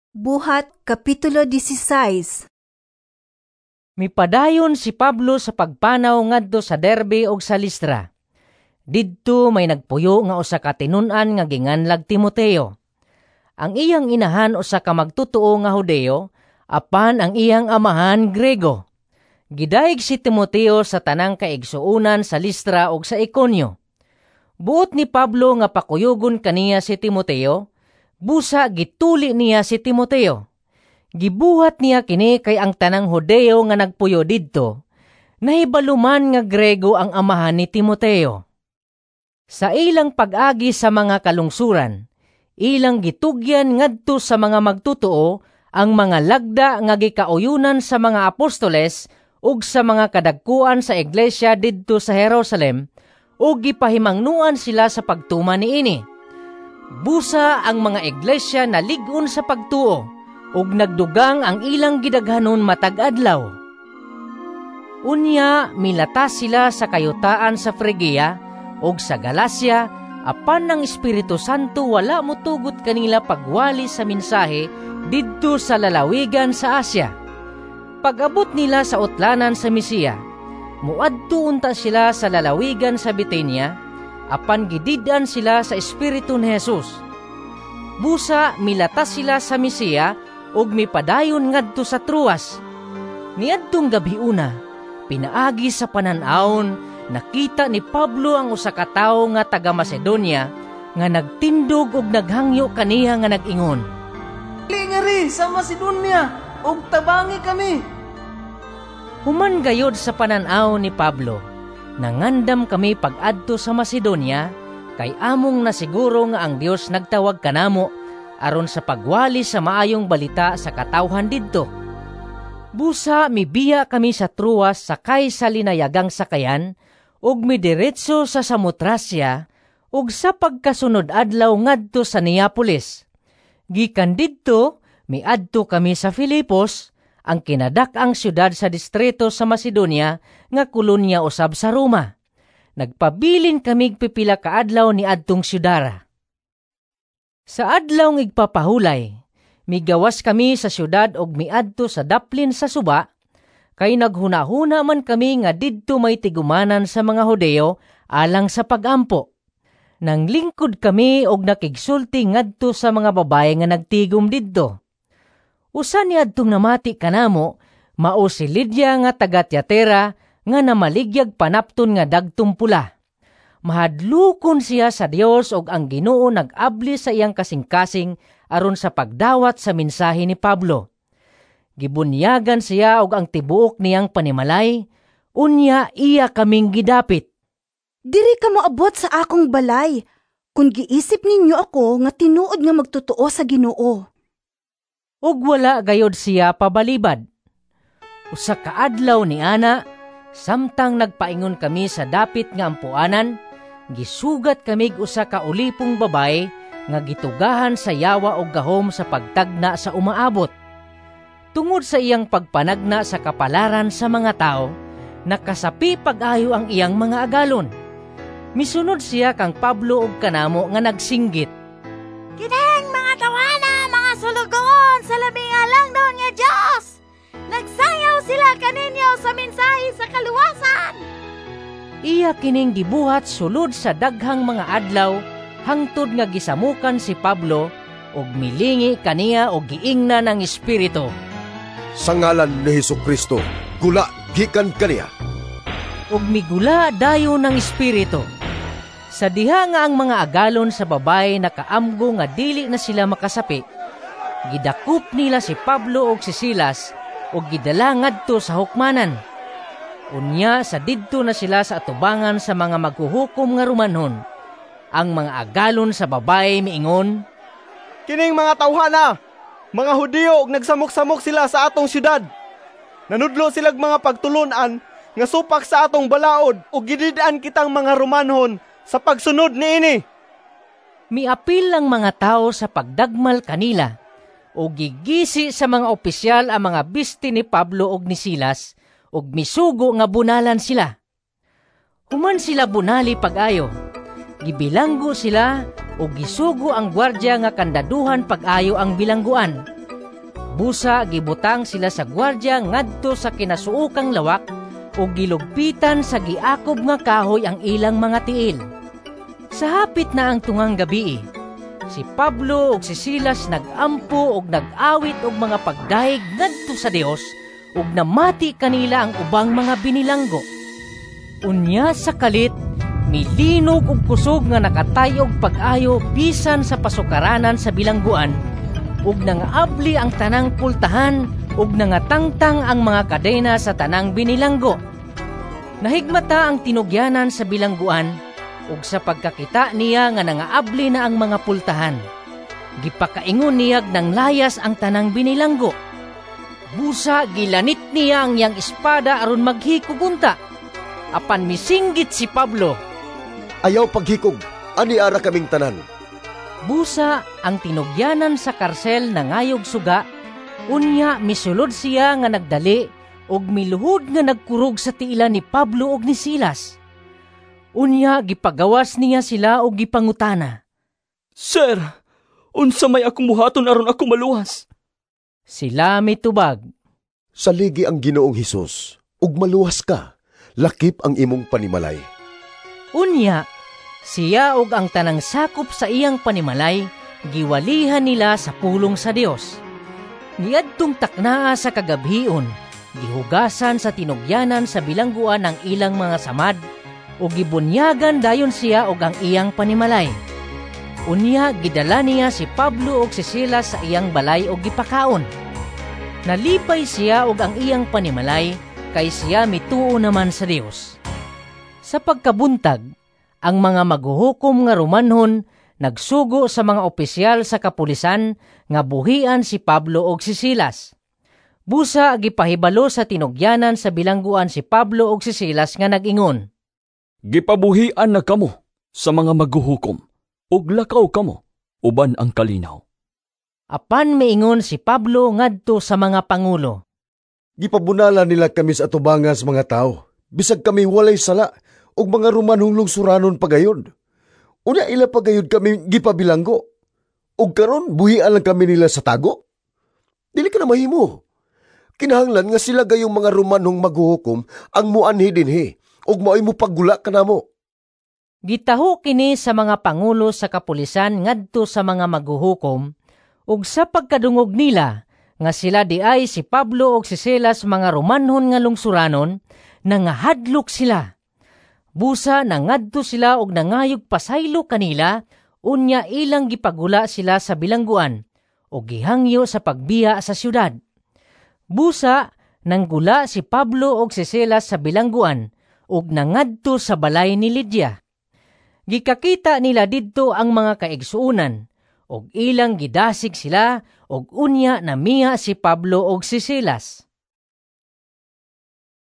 Buhat Kapitulo 16. Mipadayon si Pablo sa pagpanaw ngadto sa Derbe ug sa Listra. Didto may nagpuyo nga usa ka tinun-an nga ginganlag Timoteo. Ang iyang inahan usa ka magtutuo nga Hudeo, apan ang iyang amahan Grego. Gidaig si Timoteo sa tanang kaigsuunan sa Listra ug sa Iconio. Buot ni Pablo nga pakuyugon kaniya si Timoteo, busa gituli niya si Timoteo. Gibuhat niya kini kay ang tanang Hudeo nga nagpuyo didto, nahibaluman nga Grego ang amahan ni Timoteo. Sa ilang pag-agi sa mga kalungsuran, ilang gitugyan ngadto sa mga magtutuo ang mga lagda nga gikauyunan sa mga apostoles ug sa mga kadagkuan sa iglesia didto sa Jerusalem, ug gipahimangnuan sila sa pagtuman niini. Busa ang mga iglesia na lig-on sa pagtuo ug nagdugang ang ilang gidaghanon matag adlaw. Unya milata sila sa kayutaan sa Phrygia ug sa Galacia, apan ng Espiritu Santo wala motugot kanila pagwali sa mensahe didto sa lalawigan sa Asia. Pag-abot nila sa utlanan sa Misia, muadto unta sila sa lalawigan sa Bithynia, apan gididan sila sa Espiritu ni Jesus. Busa milata sila sa Misia ug mipadayon ngadto sa Troas. Niadtong gabiuna, pinaagi sa panan-awon, nakita ni Pablo ang usa ka tawo nga taga Macedonia nga nagtindog ug naghangyo kaniya nga nag-ingon, "Lingari sa Macedonia ug tabangi kami." Human gayod sa panan-awon ni Pablo, nangandam kami pag-adto sa Macedonia, kay among nasiguro nga ang Dios nagtawag kanamo aron sa pagwali sa maayong balita sa katawhan didto. Busa mibiya kami sa Troas sakay sa linayagang sakayan ug midiretso sa Samotracia ug sa pagkasunod adlaw ngadto sa Neapolis. Gikan didto miadto kami sa Filipos, ang kinadak-ang syudad sa distrito sa Macedonia nga kolonya usab sa Roma. Nagpabilin kamig pipila ka adlaw ni adtong syudara. Sa adlaw ng igpapahulay, migawas kami sa syudad og miadto sa daplin sa suba, kay naghuna-huna man kami nga didto may tigumanan sa mga Hudeo alang sa pagampo. Nanglingkod kami og nakigsulti ngadto sa mga babaye nga nagtigom didto. Usa ni adtong namati kanamo, mao si Lydia nga taga Tiatira nga namaligyag panapton nga dagtong pula. Mahadlukon siya sa Dios ug ang Ginoo nag-abli sa iyang kasing-kasing aron sa pagdawat sa mensahe ni Pablo. Gibunyagan siya og ang tibuok niyang panimalay, unya iya kaming gidapit. Diri ka moabot sa akong balay, kung giisip ninyo ako nga tinuod nga magtutuo sa Ginoo. Ug wala gayod siya pabalibad. Usa ka adlaw ni ana, samtang nagpaingon kami sa dapit nga ampuanan, gisugat kamig usa ka ulipong babae nga gitugahan sa yawa og gahom sa pagtagna sa umaabot. Tungod sa iyang pagpanagna sa kapalaran sa mga tao, nakasapi pag-ayo ang iyang mga agalon. Misunod siya kang Pablo ug kanamo nga nagsinggit, "Kinahang mga tawana, mga sulugon sa labing alangdon nga Dios! Nagsayaw sila kaninyo sa mensahe sa kaluwasan!" Iya kining gibuhat sulod sa daghang mga adlaw hangtod nga gisamukan si Pablo ug milingi kaniya og giingna ng Espiritu. "Sa ngalan ni Hesukristo, gula gikan kaniya." Ug migula dayon ng Espiritu. Sa diha nga ang mga agalon sa babae nakaamgo nga dili na sila makasapi, gidakop nila si Pablo ug si Silas ug gidala ngadto sa hukmanan. Unya sa didto na sila sa atubangan sa mga maghuhukom nga Romanhon. Ang mga agalon sa babae miingon, "Kining mga tawhana, mga Hudyo ug nagsamok-samok sila sa atong syudad. Nanudlo silag mga pagtulunan nga supak sa atong balaod ug gidid-an kitang mga Romanhon sa pagsunod niini." Miapil ang mga tao sa pagdagmal kanila o gigisi sa mga opisyal ang mga bisti ni Pablo ug ni Silas ug misugo nga bunalan sila. Human sila bunali pag-ayo, gibilanggo sila ug gisugo ang gwardya nga kandaduhan pag-ayo ang bilangguan. Busa gibutang sila sa gwardya ngadto sa kinasuukang lawak o gilugpitan sa giakob nga kahoy ang ilang mga tiil. Sa hapit na ang tungang gabi, si Pablo ug si Silas nagampo ug nag-awit og mga pagdahig ngadto sa Dios ug namati kanila ang ubang mga binilanggo. Unya sa kalit, milinog ug kusog nga nakatayog pag-ayo bisan sa pasukaranan sa bilangguan ug nangaabli ang tanang pultahan ug nangatangtang ang mga kadena sa tanang binilanggo. Nahigmata ang tinugyanan sa bilangguan ug sa pagkakita niya nga nangaabli na ang mga pultahan, gipakaingon niyag ng layas ang tanang binilanggo. Busa gilanit niya ang iyang espada aron maghikugunta. Apan misinggit si Pablo. Ayaw paghikog, ani ara kaming tanan. Busa ang tinugyanan sa karsel na ngayog suga, unya misulod siya nga nagdali ug miluhod nga nagkurog sa tiila ni Pablo ug ni Silas. Unya gipagawas niya sila ug gipangutana. Sir, unsa may akong muhaton aron ako maluwas? Sila mitubag. Saligi ang Ginoong Hesus, ug maluwas ka, lakip ang imong panimalay. Unya, siya ug ang tanang sakop sa iyang panimalay, giwalihan nila sa pulong sa Dios. Niadtong taknaa sa kagabhion, gihugasan sa tinugyanan sa bilangguan ang ilang mga samad, o gibunyagan dayon siya og ang iyang panimalay. Unya, gidala niya si Pablo og si Silas sa iyang balay og gipakaon. Nalipay siya og ang iyang panimalay, kay siya mituo naman sa Dios. Sa pagkabuntag, ang mga maghuhukom nga Romanhon nagsugo sa mga opisyal sa kapulisan nga buhian si Pablo og si Silas. Busa gipahibalo sa tinugyanan sa bilangguan si Pablo og si Silas nga nag-ingon. Gipabuhian na kamo sa mga maghuhukom, ug lakaw kamo, uban ang kalinaw. Apan miingon si Pablo ngadto sa mga pangulo. Gipabunala nila kami sa atubangas mga tao, bisag kami walay sala, ug mga Romanhong lungsuranon pagayod. Unya ila pagayod kami gipabilanggo. Ug karon buhian lang kami nila sa tago. Dili ka na mahimo. Kinahanglan nga sila gayong mga Romanhong maghuhukom ang muanhi dinhi, ug mao'y mo paggula kanamo. Gitaho kini sa mga pangulo sa kapulisan ngadto sa mga maghuhukom, ug sa pagkadungog nila nga sila di ay si Pablo ug si Silas mga Romanhon nga lungsuranon, nangahadlok sila. Busa nangadto sila og nangayog pasaylo kanila, unya ilang gipagula sila sa bilangguan o gihangyo sa pagbiya sa syudad. Busa nanggula si Pablo og si Silas sa bilangguan ug nangadto sa balay ni Lydia. Gikakita nila didto ang mga kaigsuunan og ilang gidasig sila og unya namiya si Pablo og si Silas.